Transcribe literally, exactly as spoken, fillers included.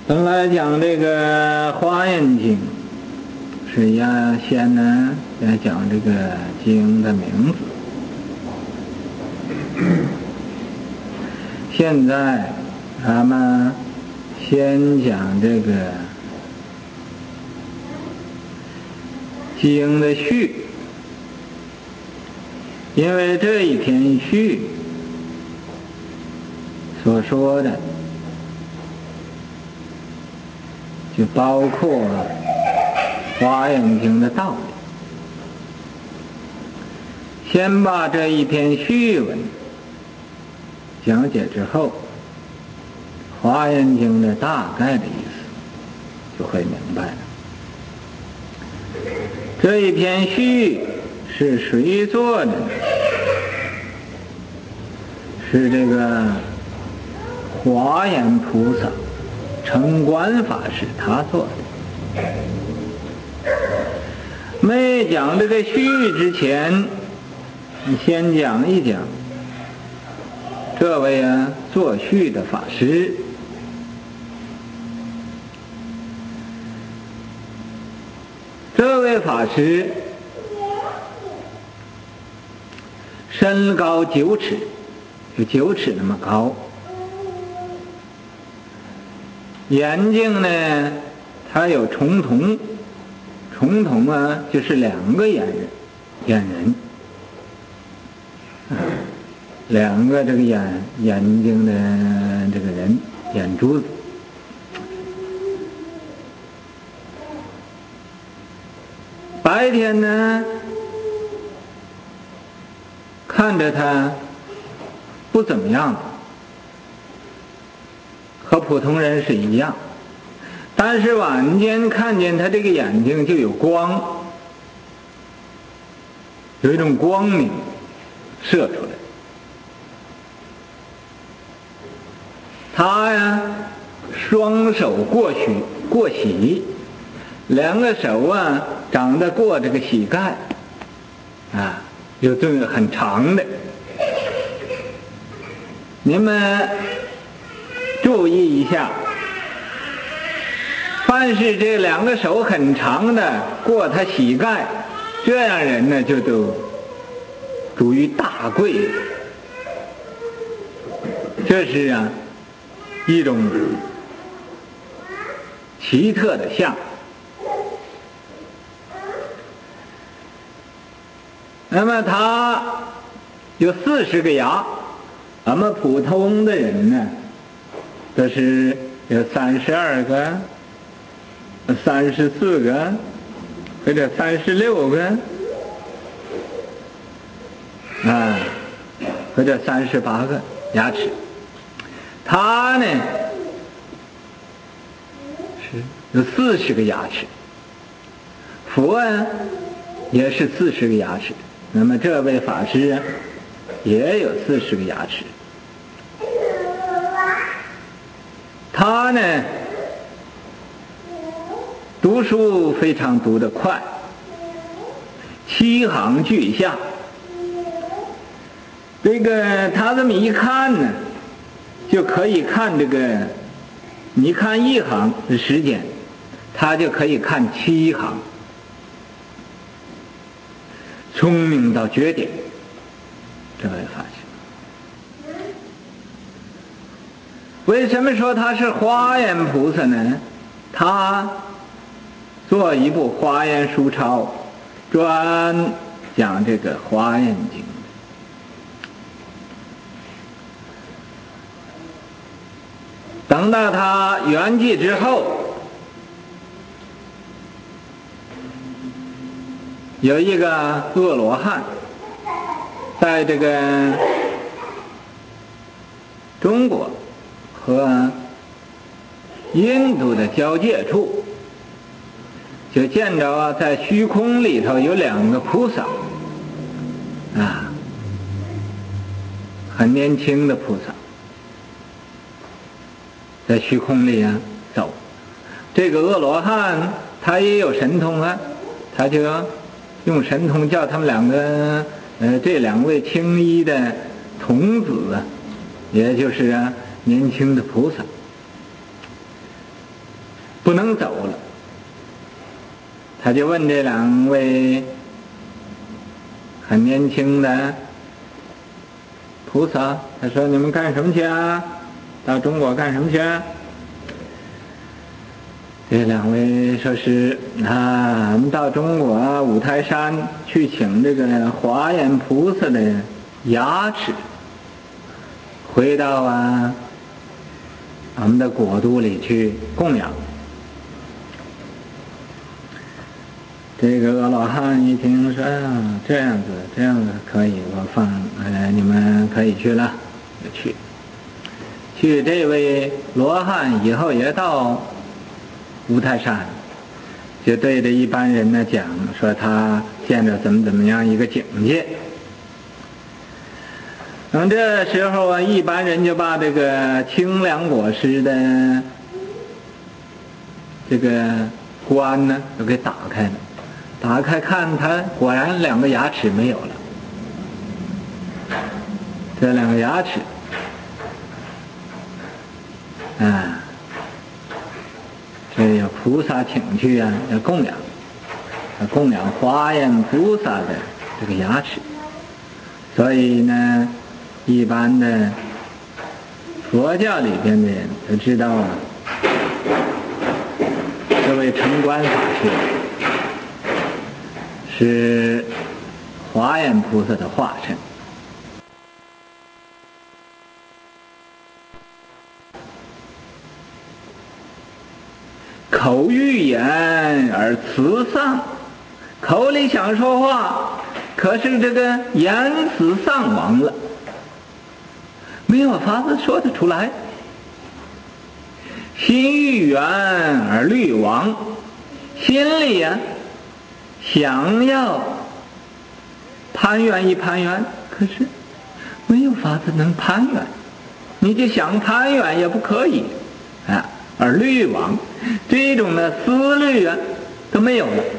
本来讲这个华严经，是要先呢要讲这个经的名字。现在咱们先讲这个经的序，因为这一篇序所说的就包括华严经的道理。先把这一篇序文讲解之后，华严经的大概的意思就会明白了。这一篇序是谁做的？是这个华严菩萨成观法师他做的。没讲这个序之前，你先讲一讲这位啊作序的法师。这位法师身高九尺，有九尺那么高。眼睛呢，他有重瞳，重瞳啊就是两个眼人，眼人，啊、两个这个眼眼睛的这个人，眼珠子。白天呢，看着他不怎么样，和普通人是一样，但是晚间看见他这个眼睛就有光，有一种光明射出来。他呀，双手过许过膝，两个手啊长得过这个膝盖，啊，有这个很长的。你们注意一下，凡是这两个手很长的过他膝盖，这样人呢就都属于大贵。这是啊一种奇特的相。那么他有四十个牙，咱们普通的人呢都是有三十二个、三十四个或者三十六个啊，或者三十八个牙齿。他呢是有四十个牙齿。佛啊也是四十个牙齿，那么这位法师啊也有四十个牙齿。他呢读书非常读得快，七行俱下。这个他这么一看呢，就可以看这个，你看一行的时间，他就可以看七行，聪明到绝顶。这位法师，为什么说他是华严菩萨呢？他做一部华严书抄，专讲这个华严经。等到他圆寂之后，有一个恶罗汉在这个中国和印度的交界处，就见着啊在虚空里头有两个菩萨啊，很年轻的菩萨在虚空里啊走。这个恶罗汉他也有神通啊，他就用神通叫他们两个呃这两位青衣的童子啊，也就是啊年轻的菩萨不能走了。他就问这两位很年轻的菩萨，他说：“你们干什么去啊？到中国干什么去啊？”这两位说是啊，我们到中国五台山去请这个华严菩萨的牙齿，回到啊我们的国都里去供养。这个阿罗汉一听说啊，这样子这样子可以，我放呃你们可以去了，就去。去这位罗汉以后也到五台山，就对着一般人呢讲说他见着怎么怎么样一个境界。等这时候啊，一般人就把这个清凉果实的这个关呢都给打开了，打开看他果然两个牙齿没有了。这两个牙齿啊，这有菩萨请去啊，要供养，要供养华严菩萨的这个牙齿。所以呢，一般的佛教里边的人都知道啊，这位成观法师是华严菩萨的化身。口欲言而辞丧，口里想说话，可是这个言辞丧亡了，没有法子说得出来。心欲圆而虑亡，心里呀、啊、想要攀缘一攀缘，可是没有法子能攀缘，你就想攀缘也不可以啊。而虑亡，这种的思虑啊都没有了。